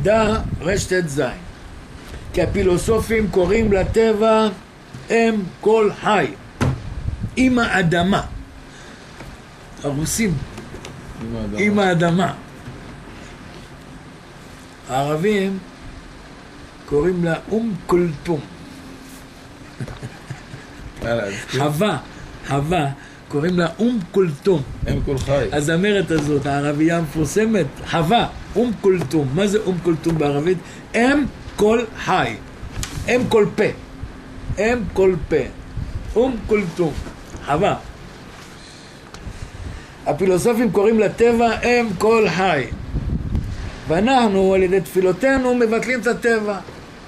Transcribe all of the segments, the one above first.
דע רשת זין. כי הפילוסופים קוראים לטבע אם כל חי, עם האדמה. הרוסים, עם האדמה. הערבים קוראים לה קולטום. חווה, קוראים לה קולטום. אם כל חי. הזמרת הזאת, הערבייה המפורסמת, חווה, קולטום. מה זה קולטום בערבית? אם כל חי. אם כל פה. אם כל פה. קולטום. חווה. הפילוסופים קוראים לטבע אם כל חי. ואנחנו על ידי תפילותינו מבטלים את הטבע.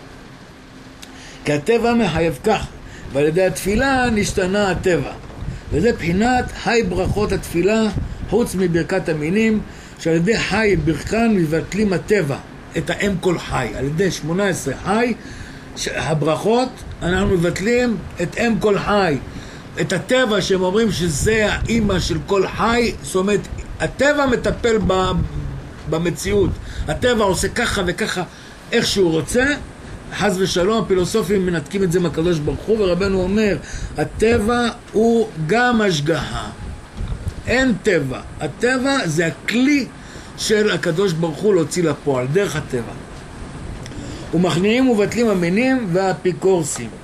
כי הטבע מחייב כך, ועל ידי התפילה נשתנה הטבע. וזה בחינת חי ברכות התפילה, חוץ מברכת המינים, שעל ידי חי ברכן מבטלים הטבע, את האם כל חי. על ידי 18 חי, הברכות, אנחנו מבטלים את אם כל חי. את הטבע שהם אומרים שזה האמא של כל חי, זאת אומרת, הטבע מטפל במציאות. הטבע עושה ככה וככה איך שהוא רוצה, חס ושלום. הפילוסופים מנתקים את זה מהקדוש ברוך הוא, ורבנו אומר, הטבע הוא גם השגחה. אין טבע. הטבע זה הכלי של הקדוש ברוך הוא להוציא לפועל, דרך הטבע. ומכניעים ובטלים המינים והאפיקורסים.